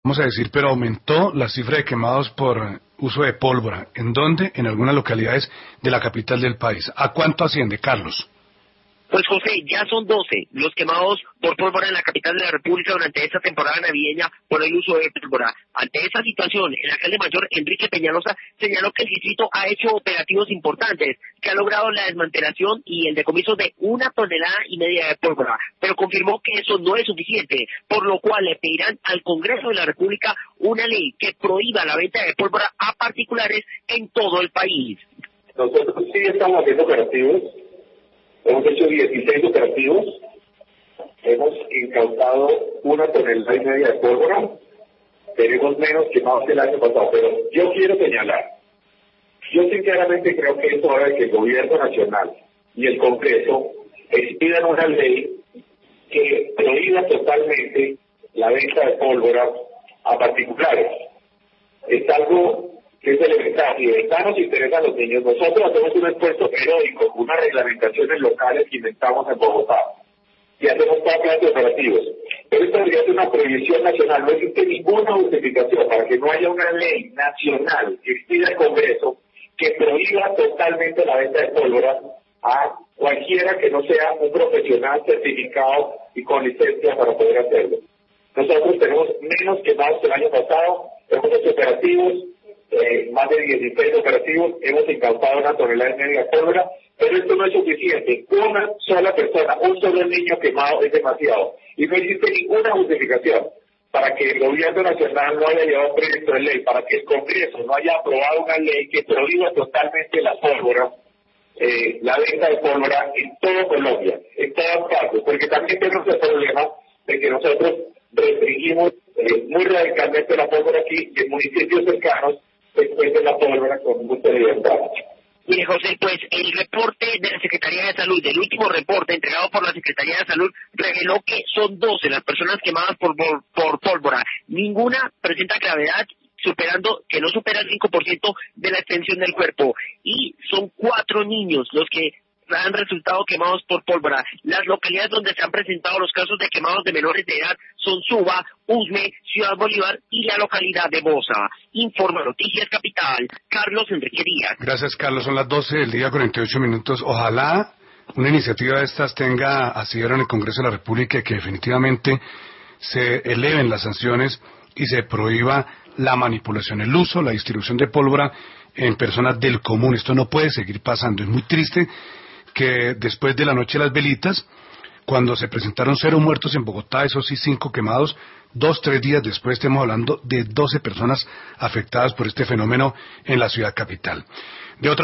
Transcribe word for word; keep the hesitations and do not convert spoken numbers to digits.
vamos a decir, pero aumentó la cifra de quemados por eh, uso de pólvora. ¿En dónde? En algunas localidades de la capital del país. ¿A cuánto asciende, Carlos? Pues José, ya son doce los quemados por pólvora en la capital de la República durante esta temporada navideña por el uso de pólvora. Ante esta situación, el alcalde mayor Enrique Peñalosa señaló que el distrito ha hecho operativos importantes, que ha logrado la desmantelación y el decomiso de una tonelada y media de pólvora, pero confirmó que eso no es suficiente, por lo cual le pedirán al Congreso de la República una ley que prohíba la venta de pólvora a particulares en todo el país. Nosotros sí estamos haciendo operativos. Hemos hecho dieciséis operativos, hemos incautado una tonelada y media de pólvora, tenemos menos quemados que el año pasado, pero yo quiero señalar, yo sinceramente creo que es hora de que el gobierno nacional y el Congreso expidan una ley que prohíba totalmente la venta de pólvora a particulares. Es algo que es elemental, y de verdad nos interesa a los niños. Nosotros hacemos un esfuerzo heroico, unas reglamentaciones locales que inventamos en Bogotá, y hacemos toda clase de operativos. Pero esto debería ser una prohibición nacional, no existe ninguna justificación para que no haya una ley nacional que expida el Congreso que prohíba totalmente la venta de pólvora a cualquiera que no sea un profesional certificado y con licencia para poder hacerlo. Nosotros tenemos menos quemados que el año pasado, hemos hecho operativos, Eh, más de dieciséis operativos, hemos incautado una tonelada y media de pólvora, pero esto no es suficiente. Una sola persona, un solo niño quemado es demasiado, y no existe ninguna justificación para que el gobierno nacional no haya llevado un proyecto de ley, para que el Congreso no haya aprobado una ley que prohíba totalmente la pólvora, eh, la venta de pólvora en todo Colombia, en todas partes, porque también tenemos el problema de que nosotros restringimos eh, muy radicalmente la pólvora aquí y en municipios cercanos después de la pólvora con mucha libertad. Mire, José, pues el reporte de la Secretaría de Salud, el último reporte entregado por la Secretaría de Salud, reveló que son doce las personas quemadas por, por, por pólvora. Ninguna presenta gravedad, superando que no supera el cinco por ciento de la extensión del cuerpo. Y son cuatro niños los que han resultado quemados por pólvora. Las localidades donde se han presentado los casos de quemados de menores de edad son Suba, Usme, Ciudad Bolívar y la localidad de Bosa. Informa Noticias Capital, Carlos Enrique Díaz. Gracias, Carlos. Son las doce del día, cuarenta y ocho minutos. Ojalá una iniciativa de estas tenga asidero en el Congreso de la República y que definitivamente se eleven las sanciones y se prohíba la manipulación, el uso, la distribución de pólvora en personas del común. Esto no puede seguir pasando. Es muy triste que después de la noche de las velitas, cuando se presentaron cero muertos en Bogotá, esos sí cinco quemados, dos, tres días después estemos hablando de doce personas afectadas por este fenómeno en la ciudad capital. De otra